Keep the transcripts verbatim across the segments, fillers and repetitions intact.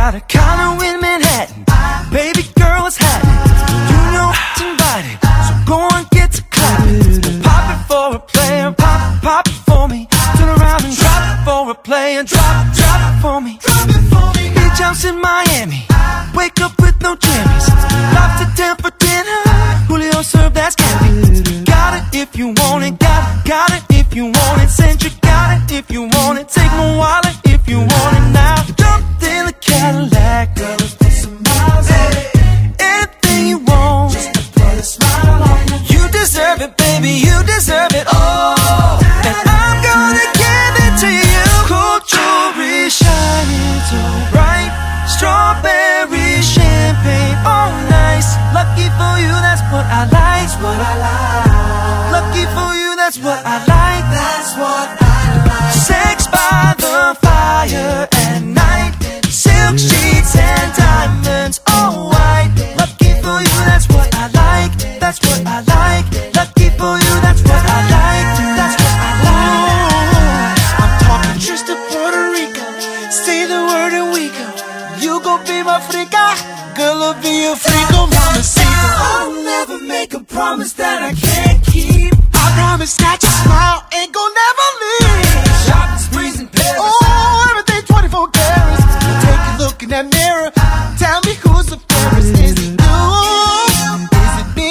got a condo in Manhattan. Baby girl, what's happening? You know it's invited, so go and get to clapping. Pop it for a play and pop, pop it for me. Turn around and drop it for a play and drop, drop it for me. Drop it for me. Beach house in Miami, wake up with no jammies. Lobster tail for dinner, Julio served that scampi. Got it if you want it, got it, got it if you want it. Centric, got it if you want it. Take my wallet if you want it now. Jumped in the Cadillac, girl, let's put some miles on it. Anything you want, just to put a smile on it. You deserve it, baby, you deserve it all. And I'm gonna give it to you. Cool jewelry shining so bright, strawberry champagne, all nice. Lucky for you, that's what I like. That's what I like. Lucky for you, that's what I like. That's what I like. Sex by the fire at night, silk sheets and diamonds, all white. Lucky for you, that's what I like. That's what I like. Lucky for you, that's what I like. That's what I like. I'm talking trips to Puerto Rico. Say the word and we go. You gon' be my freaka, girl, I'll be your freako, mamacita. I'll never make a promise that I can't keep. I promise that your smile ain't gon' never leave. Shopping sprees in Paris, oh, everything twenty-four carats. Take a look in that mirror, tell me who's the fairest. Is it you? Is it me?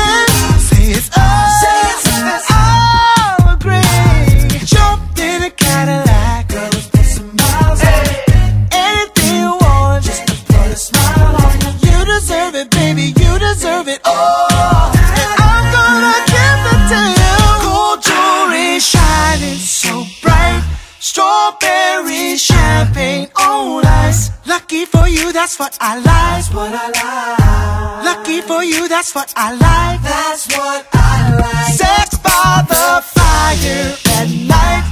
Say it's us, and I'll agree. Jumped in a Cadillac, girl, let's put some miles on it. Anything you want, just to put a smile on it. You deserve it, baby, you deserve it all. And I'm gonna give it to you. Gold jewelry shining so bright, strawberry champagne on ice. Lucky for you, that's what I like. That's what I like. Lucky for you, that's what I like. That's what I like. Sex by the fire at night,